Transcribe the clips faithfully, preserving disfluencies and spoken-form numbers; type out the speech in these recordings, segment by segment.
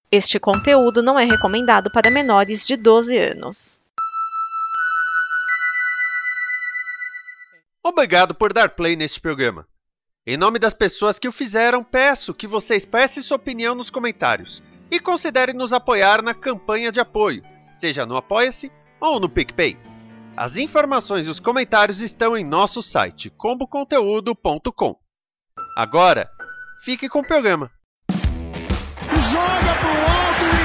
Este conteúdo não é recomendado para menores de doze anos. Obrigado por dar play neste programa. Em nome das pessoas que o fizeram, peço que você expresse sua opinião nos comentários e considere nos apoiar na campanha de apoio, seja no Apoia-se ou no PicPay. As informações e os comentários estão em nosso site, combo conteúdo ponto com. Agora, fique com o programa. Joga pro alto e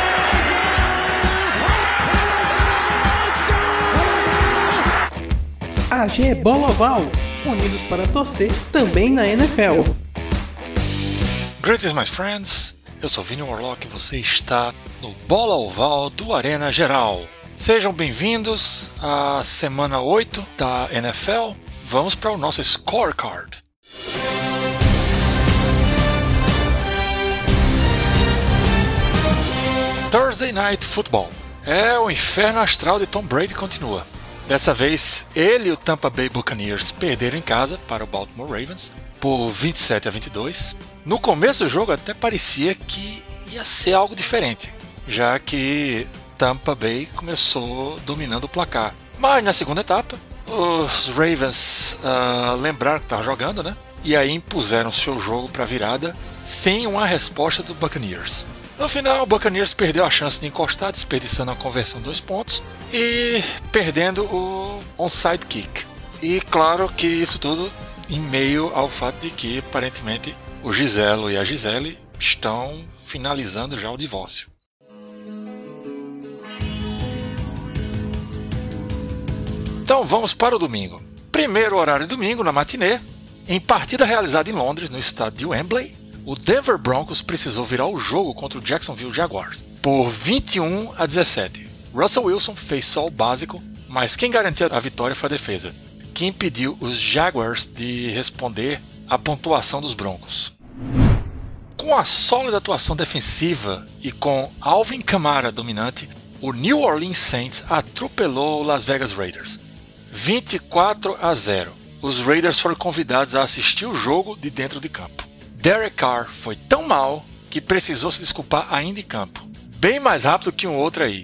reza! A G Bola Oval, unidos para torcer também na N F L. Greetings, my friends. Eu sou Vini Warlock e você está no Bola Oval do Arena Geral. Sejam bem-vindos à semana oito da N F L. Vamos para o nosso scorecard. Thursday Night Football. É, o inferno astral de Tom Brady continua. Dessa vez, ele e o Tampa Bay Buccaneers perderam em casa para o Baltimore Ravens por vinte e sete a vinte e dois. No começo do jogo até parecia que ia ser algo diferente, já que Tampa Bay começou dominando o placar. Mas na segunda etapa, os Ravens uh, lembraram que estavam jogando, né? E aí impuseram seu jogo para virada sem uma resposta do Buccaneers. No final, o Buccaneers perdeu a chance de encostar, desperdiçando a conversão de dois pontos e perdendo o onside kick. E claro que isso tudo em meio ao fato de que, aparentemente, o Giselo e a Gisele estão finalizando já o divórcio. Então vamos para o domingo. Primeiro horário de domingo, na matinê, em partida realizada em Londres, no estádio de Wembley, o Denver Broncos precisou virar o jogo contra o Jacksonville Jaguars por vinte e um a dezessete. Russell Wilson fez só o básico, mas quem garantiu a vitória foi a defesa, que impediu os Jaguars de responder à pontuação dos Broncos. Com a sólida atuação defensiva e com Alvin Kamara dominante, o New Orleans Saints atropelou o Las Vegas Raiders, vinte e quatro a zero. Os Raiders foram convidados a assistir o jogo de dentro de campo. Derek Carr foi tão mal que precisou se desculpar ainda em campo. Bem mais rápido que um outro aí.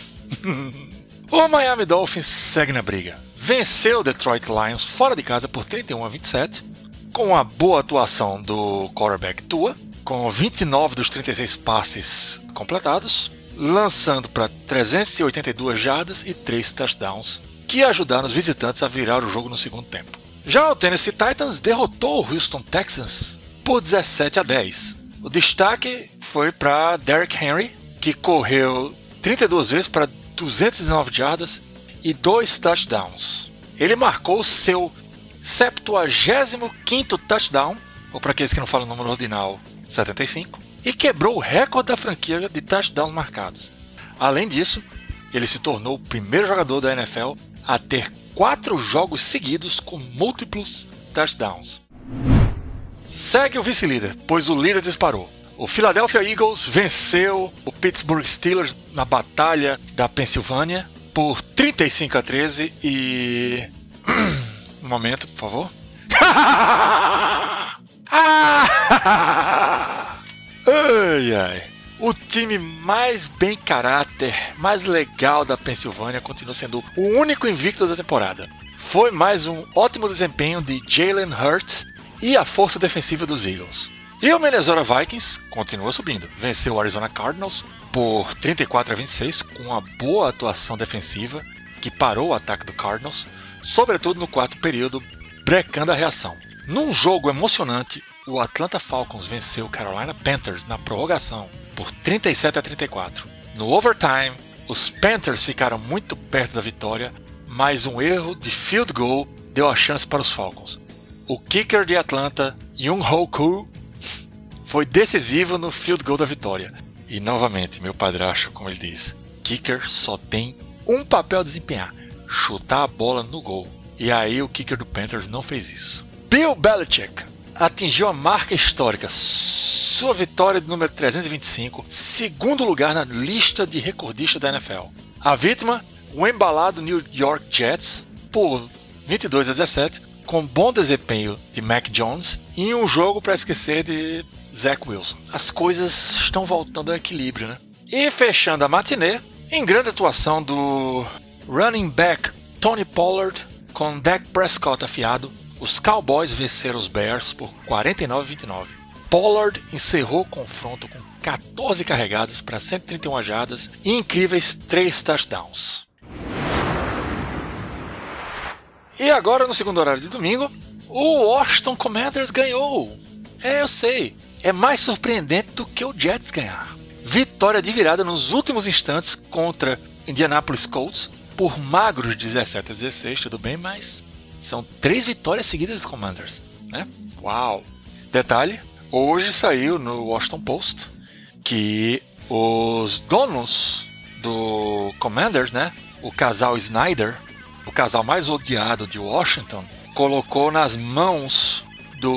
O Miami Dolphins segue na briga. Venceu o Detroit Lions fora de casa por trinta e um a vinte e sete, com a boa atuação do quarterback Tua, com vinte e nove dos trinta e seis passes completados, lançando para trezentas e oitenta e duas jardas e três touchdowns, que ajudaram os visitantes a virar o jogo no segundo tempo. Já o Tennessee Titans derrotou o Houston Texans por dezessete a dez. O destaque foi para Derrick Henry, que correu trinta e duas vezes para duzentas e dezenove jardas e dois touchdowns. Ele marcou o seu septuagésimo quinto touchdown, ou para aqueles que não falam o número ordinal, setenta e cinco, e quebrou o recorde da franquia de touchdowns marcados. Além disso, ele se tornou o primeiro jogador da N F L a ter quatro jogos seguidos com múltiplos touchdowns. Segue o vice-líder, pois o líder disparou. O Philadelphia Eagles venceu o Pittsburgh Steelers na batalha da Pensilvânia por trinta e cinco a treze e... Um momento, por favor. Ai, ai. O time mais bem caráter, mais legal da Pensilvânia continua sendo o único invicto da temporada. Foi mais um ótimo desempenho de Jalen Hurts e a força defensiva dos Eagles. E o Minnesota Vikings continua subindo. Venceu o Arizona Cardinals por trinta e quatro a vinte e seis com uma boa atuação defensiva que parou o ataque do Cardinals, sobretudo no quarto período, brecando a reação. Num jogo emocionante, o Atlanta Falcons venceu o Carolina Panthers na prorrogação por trinta e sete a trinta e quatro. No overtime, os Panthers ficaram muito perto da vitória, mas um erro de field goal deu a chance para os Falcons. O kicker de Atlanta, Younghoe Koo, foi decisivo no field goal da vitória. E novamente, meu padrasto, como ele diz, kicker só tem um papel a desempenhar: chutar a bola no gol. E aí o kicker do Panthers não fez isso. Bill Belichick atingiu a marca histórica, sua vitória de número trezentos e vinte e cinco, segundo lugar na lista de recordistas da N F L. A vítima, o embalado New York Jets, por vinte e dois a dezessete, com bom desempenho de Mac Jones e um jogo para esquecer de Zach Wilson. As coisas estão voltando ao equilíbrio, né? E fechando a matinê, em grande atuação do running back Tony Pollard com Dak Prescott afiado, os Cowboys venceram os Bears por quarenta e nove a vinte e nove. Pollard encerrou o confronto com quatorze carregadas para cento e trinta e uma jardas e incríveis três touchdowns. E agora, no segundo horário de domingo, o Washington Commanders ganhou. É, eu sei, é mais surpreendente do que o Jets ganhar. Vitória de virada nos últimos instantes contra Indianapolis Colts por magros dezessete a dezesseis, tudo bem, mas são três vitórias seguidas dos Commanders, né? Uau! Detalhe, hoje saiu no Washington Post que os donos do Commanders, né, o casal Snyder, o casal mais odiado de Washington, colocou nas mãos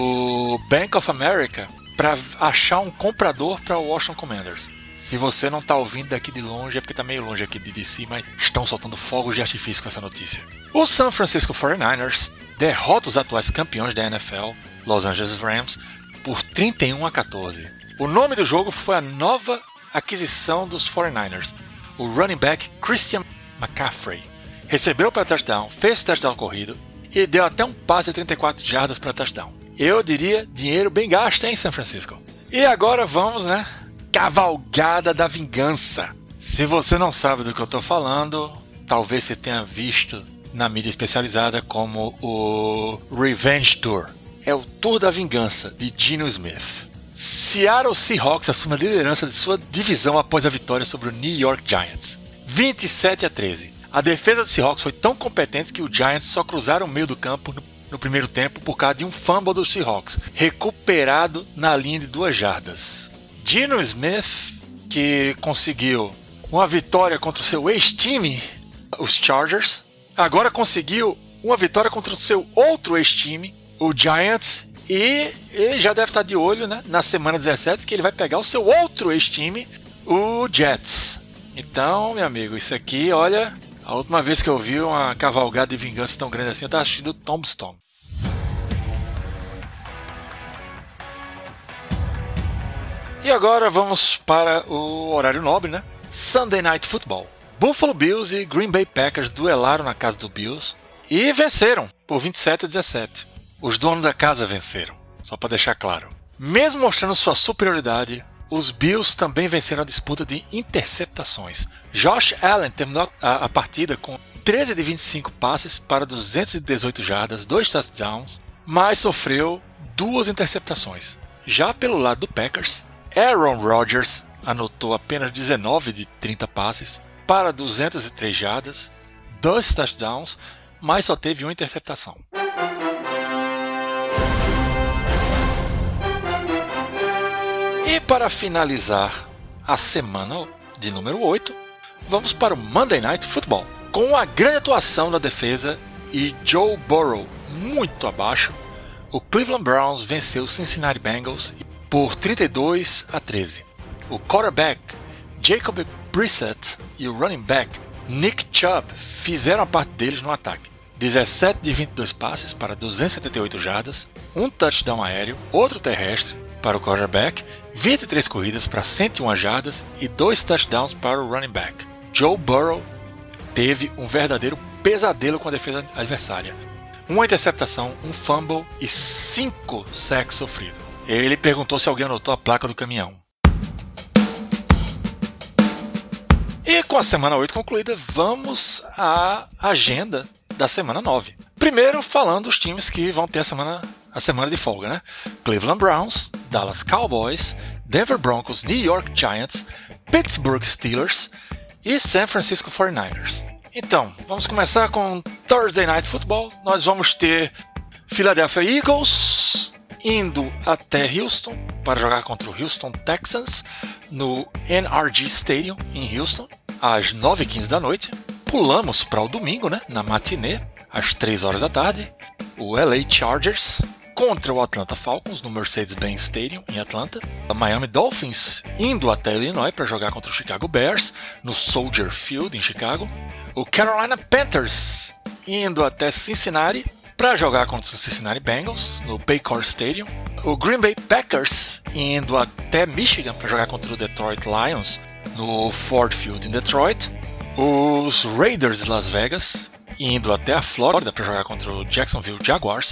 do Bank of America para achar um comprador para o Washington Commanders. Se você não está ouvindo daqui de longe, é porque está meio longe aqui de D C, mas estão soltando fogos de artifício com essa notícia. O San Francisco forty-niners derrota os atuais campeões da N F L, Los Angeles Rams, por trinta e um a quatorze. O nome do jogo foi a nova aquisição dos forty-niners, o running back Christian McCaffrey. Recebeu para touchdown, fez touchdown corrido e deu até um passe de trinta e quatro jardas para touchdown. Eu diria dinheiro bem gasto em San Francisco. E agora vamos, né? Cavalgada da vingança. Se você não sabe do que eu estou falando, talvez você tenha visto na mídia especializada como o Revenge Tour. É o Tour da Vingança de Geno Smith. Seattle Seahawks assume a liderança de sua divisão após a vitória sobre o New York Giants. vinte e sete a treze. A defesa do Seahawks foi tão competente que os Giants só cruzaram o meio do campo no, no primeiro tempo por causa de um fumble dos Seahawks, recuperado na linha de duas jardas. Geno Smith, que conseguiu uma vitória contra o seu ex-time, os Chargers, agora conseguiu uma vitória contra o seu outro ex-time, o Giants, e ele já deve estar de olho, né, na semana dezessete, que ele vai pegar o seu outro ex-time, o Jets. Então, meu amigo, isso aqui, olha, a última vez que eu vi uma cavalgada de vingança tão grande assim, eu estava assistindo Tombstone. E agora vamos para o horário nobre, né? Sunday Night Football. Buffalo Bills e Green Bay Packers duelaram na casa do Bills e venceram por vinte e sete a dezessete. Os donos da casa venceram, só para deixar claro. Mesmo mostrando sua superioridade, os Bills também venceram a disputa de interceptações. Josh Allen terminou a, a partida com treze de vinte e cinco passes para duzentas e dezoito jardas, dois touchdowns, mas sofreu duas interceptações. Já pelo lado do Packers, Aaron Rodgers anotou apenas dezenove de trinta passes para duzentas e três jardas, dois touchdowns, mas só teve uma interceptação. E para finalizar a semana de número oito, vamos para o Monday Night Football. Com a grande atuação da defesa e Joe Burrow muito abaixo, o Cleveland Browns venceu o Cincinnati Bengals por trinta e dois a treze. O quarterback Jacob Brissett e o running back Nick Chubb fizeram a parte deles no ataque. dezessete de vinte e dois passes para duzentas e setenta e oito jardas, um touchdown aéreo, outro terrestre para o quarterback, vinte e três corridas para cento e uma jardas e dois touchdowns para o running back. Joe Burrow teve um verdadeiro pesadelo com a defesa adversária. Uma interceptação, um fumble e cinco sacks sofridos. Ele perguntou se alguém anotou a placa do caminhão. E com a semana oito concluída, vamos à agenda da semana nove. Primeiro, falando dos times que vão ter a semana, a semana de folga, né? Cleveland Browns, Dallas Cowboys, Denver Broncos, New York Giants, Pittsburgh Steelers e San Francisco forty-niners. Então, vamos começar com Thursday Night Football. Nós vamos ter Philadelphia Eagles indo até Houston para jogar contra o Houston Texans no N R G Stadium em Houston às nove e quinze da noite. Pulamos para o domingo, né, na matinê, às três horas da tarde, o L A Chargers contra o Atlanta Falcons no Mercedes-Benz Stadium em Atlanta. A Miami Dolphins indo até Illinois para jogar contra o Chicago Bears no Soldier Field em Chicago. O Carolina Panthers indo até Cincinnati para jogar contra o Cincinnati Bengals no Paycor Stadium. O Green Bay Packers indo até Michigan para jogar contra o Detroit Lions no Ford Field em Detroit. Os Raiders de Las Vegas indo até a Flórida para jogar contra o Jacksonville Jaguars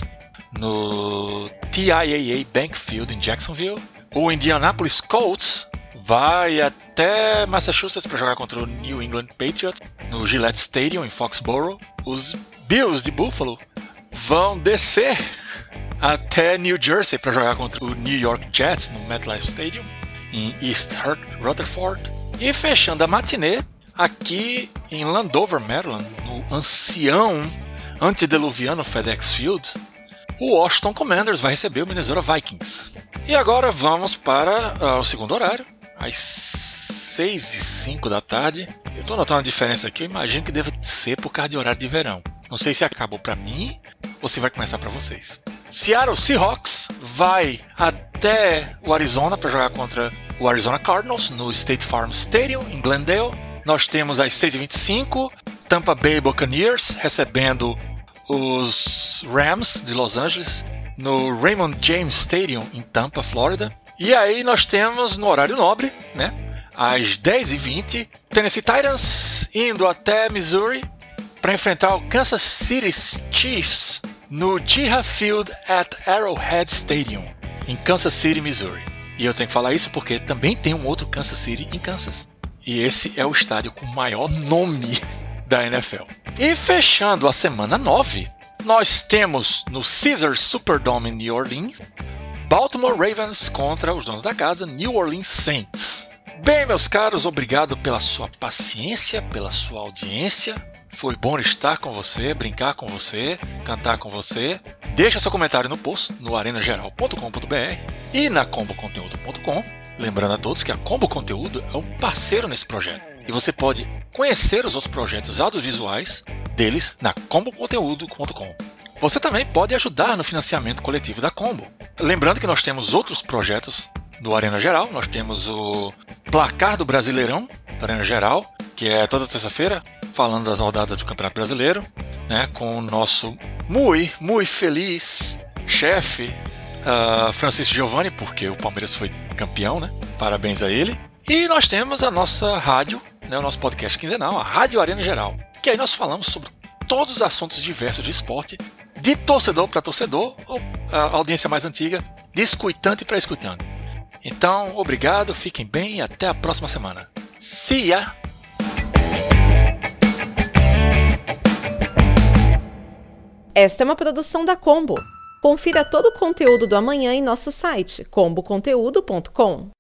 no T I A A Bank Field em Jacksonville. O Indianapolis Colts vai até Massachusetts para jogar contra o New England Patriots no Gillette Stadium em Foxborough. Os Bills de Buffalo vão descer até New Jersey para jogar contra o New York Jets no MetLife Stadium em East Rutherford. E fechando a matinê aqui em Landover, Maryland, no ancião antediluviano FedEx Field, o Washington Commanders vai receber o Minnesota Vikings. E agora vamos para uh, o segundo horário, às seis e cinco da tarde. Eu estou notando a diferença aqui, eu imagino que deve ser por causa de horário de verão. Não sei se acabou para mim ou se vai começar para vocês. Seattle Seahawks vai até o Arizona para jogar contra o Arizona Cardinals no State Farm Stadium em Glendale. Nós temos às seis e vinte e cinco Tampa Bay Buccaneers recebendo os Rams de Los Angeles no Raymond James Stadium em Tampa, Flórida. E aí nós temos no horário nobre, né, às dez e vinte, Tennessee Titans indo até Missouri para enfrentar o Kansas City Chiefs no Geha Field at Arrowhead Stadium em Kansas City, Missouri. E eu tenho que falar isso porque também tem um outro Kansas City em Kansas. E esse é o estádio com o maior nome da N F L. E fechando a semana nove, nós temos no Caesars Superdome em New Orleans, Baltimore Ravens contra os donos da casa, New Orleans Saints. Bem, meus caros, obrigado pela sua paciência, pela sua audiência. Foi bom estar com você, brincar com você, cantar com você. Deixa seu comentário no post, no arena geral ponto com ponto b r e na combo conteúdo ponto com. Lembrando a todos que a Combo Conteúdo é um parceiro nesse projeto. E você pode conhecer os outros projetos audiovisuais deles na combo conteúdo ponto com. Você também pode ajudar no financiamento coletivo da Combo. Lembrando que nós temos outros projetos do Arena Geral. Nós temos o Placar do Brasileirão, do Arena Geral, que é toda terça-feira, falando das rodadas do Campeonato Brasileiro, né, com o nosso muito, muito feliz chefe, uh, Francisco Giovanni, porque o Palmeiras foi campeão, né? Parabéns a ele. E nós temos a nossa rádio, né, o nosso podcast quinzenal, a Rádio Arena Geral, que aí nós falamos sobre todos os assuntos diversos de esporte, de torcedor para torcedor, ou a audiência mais antiga, de escutante para escutante. Então, obrigado, fiquem bem e até a próxima semana. See ya! Esta é uma produção da Combo. Confira todo o conteúdo do amanhã em nosso site combo conteúdo ponto com.